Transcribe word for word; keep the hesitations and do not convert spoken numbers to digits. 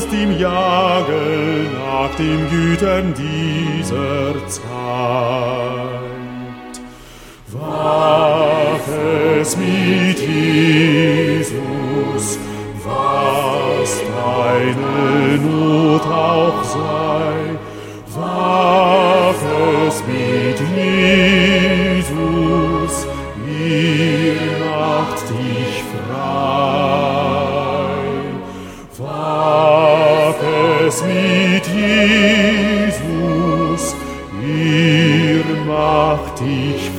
Trost im Jagen nach den Gütern dieser Zeit. Wach es mit Jesus, was deine Not auch sei. Wach es mit Jesus, ihr macht dich frei. Wach es mit Jesus, ihr macht dich